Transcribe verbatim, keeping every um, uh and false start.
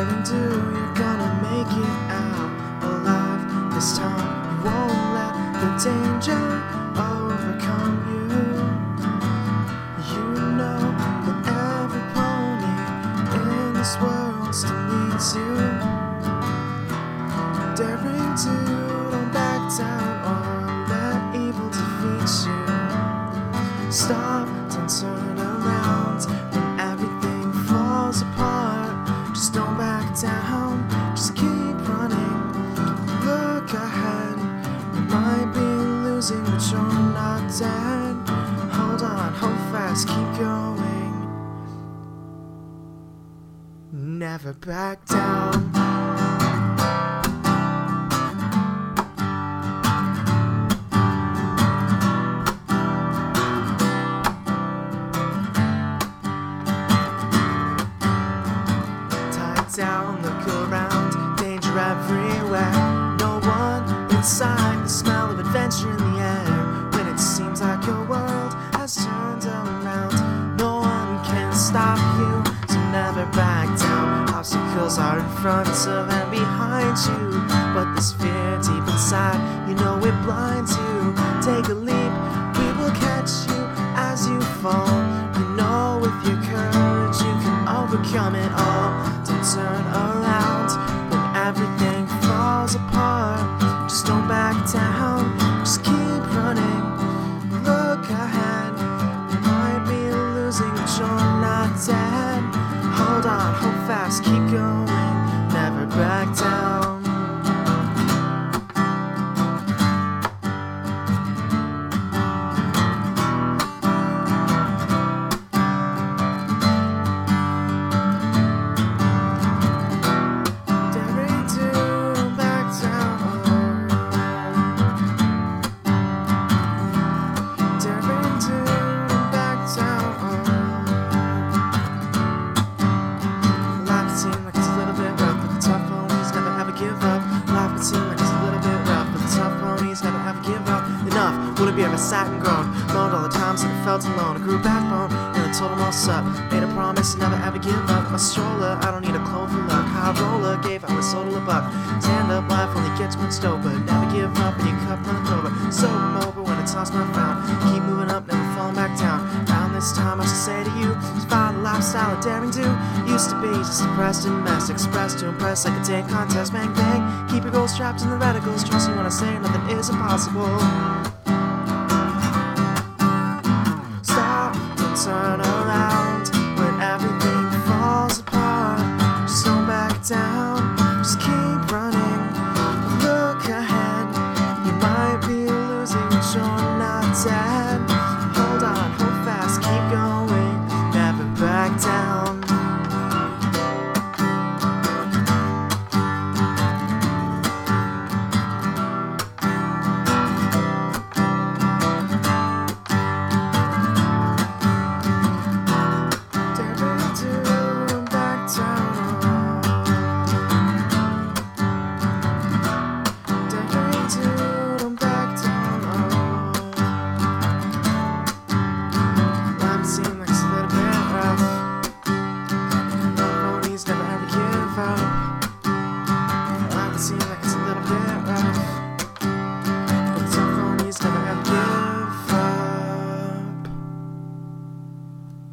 daring do, you're gonna make it out alive. This time you won't let the danger overcome you. You know that every pony in this world still needs you. Daring do, don't back down or let evil defeat you. Stop, don't turn around when everything falls apart. Just don't back down, just keep running. Look ahead, you might be losing but you're not dead. Hold on, hold fast, keep going. Never back down. Down, look around, danger everywhere. No one inside, the smell of adventure in the air. When it seems like your world has turned around, no one can stop you, so never back down. Obstacles are in front of and behind you, but this fear deep inside, you know it blinds you. Take a leap, we will catch you as you fall. You know with your courage you can overcome it all. Turn around when everything falls apart. Just don't back down, just keep running. Look ahead, you might be losing but you're not dead. Hold on, hold fast, keep going, never back down. Enough, wouldn't be ever sat and groaned, moaned all the times that I felt alone. I grew a backbone and I told them all sup. Made a promise to never ever give up. My stroller, I don't need a clone for luck. High roller, gave out my soda a buck. Stand up, life only gets much over. Never give up when your cup runs over. So I'm over when I toss my frown. Keep moving up, never falling back down. Around this time I should say to you, just find the lifestyle of daring do. Used to be just depressed and mess, expressed to impress like a tank contest. Bang bang, keep your goals trapped in the reticles. Trust me when I say nothing is impossible.